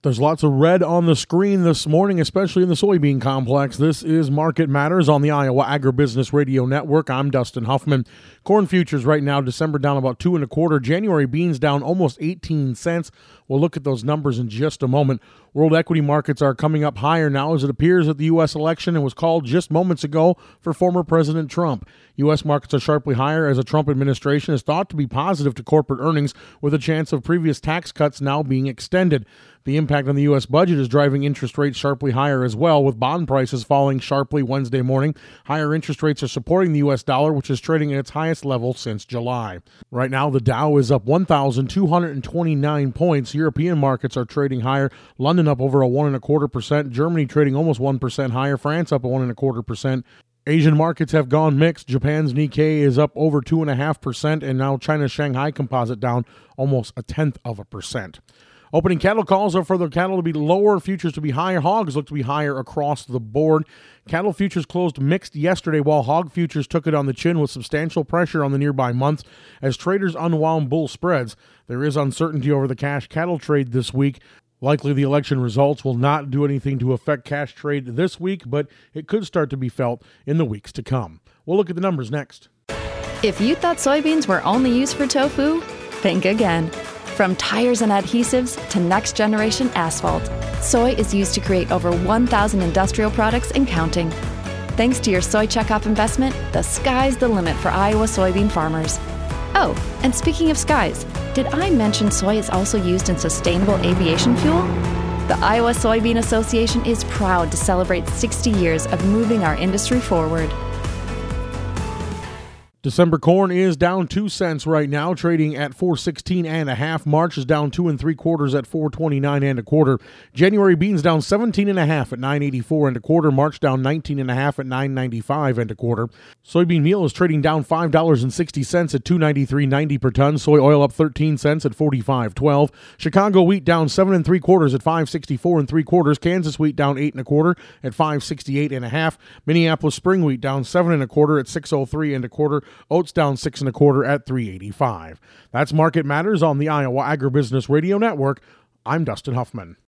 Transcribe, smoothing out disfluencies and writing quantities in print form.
There's lots of red on the screen this morning, especially in the soybean complex. This is Market Matters on the Iowa Agribusiness Radio Network. I'm Dustin Huffman. Corn futures right now, December down about 2 1/4. January beans down almost 18 cents. We'll look at those numbers in just a moment. World equity markets are coming up higher now as it appears that the U.S. election was called just moments ago for former President Trump. U.S. markets are sharply higher as the Trump administration is thought to be positive to corporate earnings with a chance of previous tax cuts now being extended. The impact on the U.S. budget is driving interest rates sharply higher as well, with bond prices falling sharply Wednesday morning. Higher interest rates are supporting the U.S. dollar, which is trading at its highest level since July. Right now, the Dow is up 1,229 points. European markets are trading higher. London up over a 1.25%. Germany trading almost 1% higher. France up a 1.25%. Asian markets have gone mixed. Japan's Nikkei is up over 2.5%, and now China's Shanghai Composite down almost 0.1%. Opening cattle calls are for the cattle to be lower, futures to be higher. Hogs look to be higher across the board. Cattle futures closed mixed yesterday, while hog futures took it on the chin with substantial pressure on the nearby months as traders unwound bull spreads. There is uncertainty over the cash cattle trade this week. Likely the election results will not do anything to affect cash trade this week, but it could start to be felt in the weeks to come. We'll look at the numbers next. If you thought soybeans were only used for tofu, think again. From tires and adhesives to next-generation asphalt, soy is used to create over 1,000 industrial products and counting. Thanks to your Soy Checkoff investment, the sky's the limit for Iowa soybean farmers. Oh, and speaking of skies, did I mention soy is also used in sustainable aviation fuel? The Iowa Soybean Association is proud to celebrate 60 years of moving our industry forward. December corn is down 2 cents right now, trading at $4.16.5. March is down 2 3/4 at $4.29.25. January beans down 17.5 at $9.84.25. March down 19.5 at $9.95.25. Soybean meal is trading down $5.60 at $2.93.90 per ton. Soy oil up 13 cents at $45.12. Chicago wheat down 7 3/4 at $5.64 3/4. Kansas wheat down 8 1/4 at $5.68.5. Minneapolis spring wheat down 7 1/4 at $6.03 1/4. Oats down 6 1/4 at $3.85. That's Market Matters on the Iowa Agribusiness Radio Network. I'm Dustin Huffman.